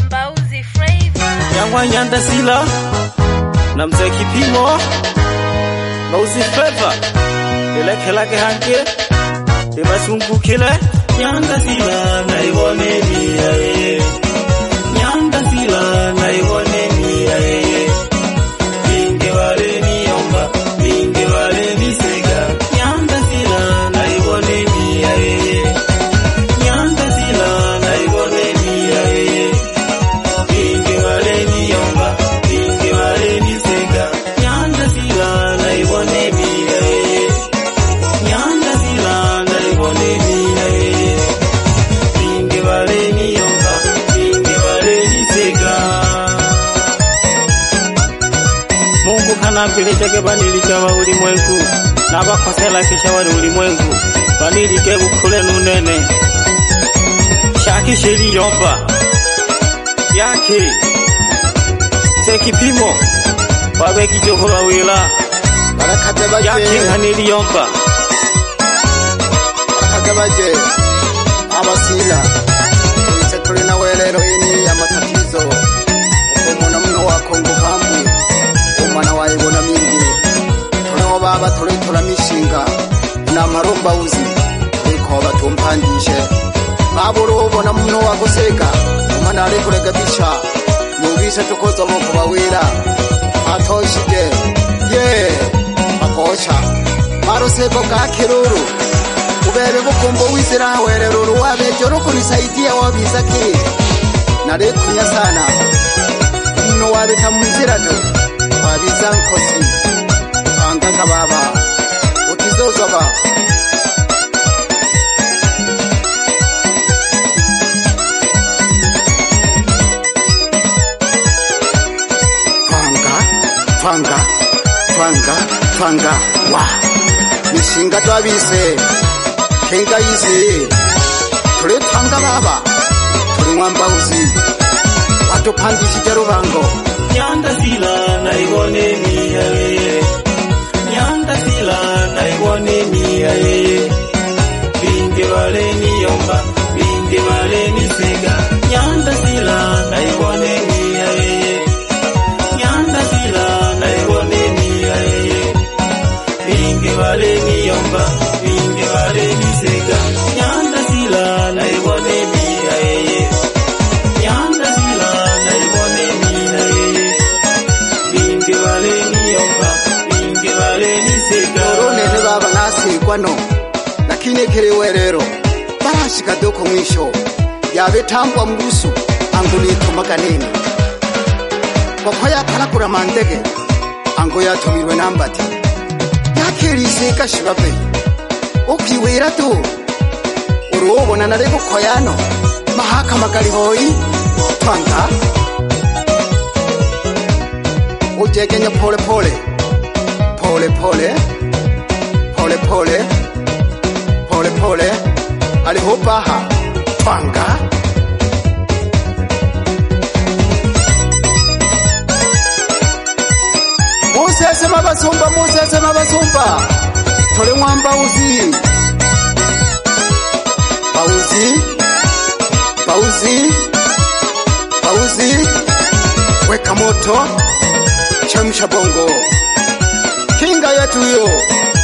Mbauzi Flavor. Yangwa Nyanda Sila na mzee Kipimo Mbauzi Flavor. Leke hanke Imasungu kile Nyanda Sila na iwone miya Nyanda Sila na iwone miya Binge wale ni yomba Binge wale ni sega Nyanda Sila na iwone miya Nyanda Sila na iwone miya Binge wale ni yomba Binge wale ni sega Nyanda Sila na iwone miya Nyanda Sila na iwone miya Binge wale ni yomba Binge wale ni sega Mungu kanampilisha banilika wa ulimwengu na bakosela kisha wali ulimwengu banilike bukule nunene shaki yomba yake mzee Kipimo wabe kijohora wila barakate baje yake hanili yomba barakate baje abasila isetole na welero ini ya matatizo ukomona mno wakongo kambi umana wayibona mingi tuno baba tola mishinga na maromba uzi iko batumpandishe baburo ubona mno wagoseka umana ari kurega bisha mubise tukoza moko bawira atoshige ye akosha maroseko ka kiruru ubere bukombo wisira werero wabe joro kunisaidia wabisaki nare kunya sana mno wabe tamunzira do wabizankosi angaka baba utizozoba Twanga wa mishinga twabise kenga yizi tule twanga baba tuli Mwambauzi watupandishije rubango Nyanda Sila na iwone miya Nyanda Sila na iwone miya Binge wale ni yomba Binge wale ni sega Nyanda Sila na iwone miya Nyanda Sila na iwone miya Binge wale ni yomba Binge wale ni sega Nyanda Sila na iwone miya Nyanda Sila na iwone miya Binge wale ni yomba Binge wale ni sega Orone ne baba nasi kwano lakini kiriwerero barashika doko mwisho yabe tambwa mbusu anguli tumakanini Kokoya kalakura mandege ango yatumirwe nambati yakirisi kashibabe ukiwira tu urubona nare gukoyano mahaka magali hoyi twanga ujegenya pole pole pole pole pole pole pole pole alihopaha twanga Musese mabasumba tole Mwambauzi Bauzi weka moto chemsha bongo kinga yetu yo